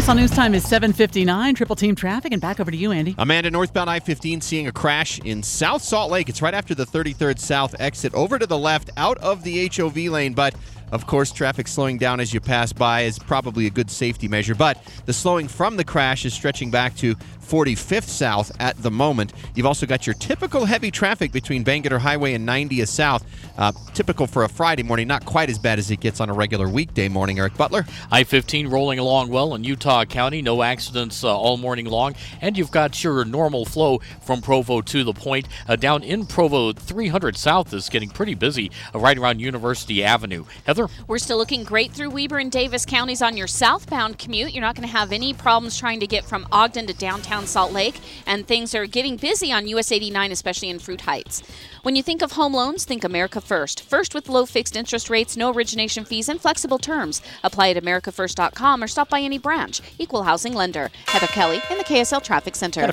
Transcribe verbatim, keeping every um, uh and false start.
S L News Time is seven fifty-nine. Triple team traffic, and back over to you, Andy. Amanda, northbound I fifteen seeing a crash in South Salt Lake. It's right after the thirty-third South exit over to the left out of the H O V lane, but of course, traffic slowing down as you pass by is probably a good safety measure, but the slowing from the crash is stretching back to forty-fifth South at the moment. You've also got your typical heavy traffic between Bangerter Highway and ninetieth South. Uh, typical for a Friday morning, not quite as bad as it gets on a regular weekday morning. Eric Butler. I fifteen rolling along well in Utah County. No accidents uh, all morning long. And you've got your normal flow from Provo to the point. Uh, down in Provo, three hundred South is getting pretty busy uh, right around University Avenue. Heather? We're still looking great through Weber and Davis counties on your southbound commute. You're not going to have any problems trying to get from Ogden to downtown Salt Lake. And things are getting busy on U S eighty-nine, especially in Fruit Heights. When you think of home loans, think America First. First with low fixed interest rates, no origination fees, and flexible terms. Apply at america first dot com or stop by any branch. Equal housing lender. Heather Kelly in the K S L Traffic Center.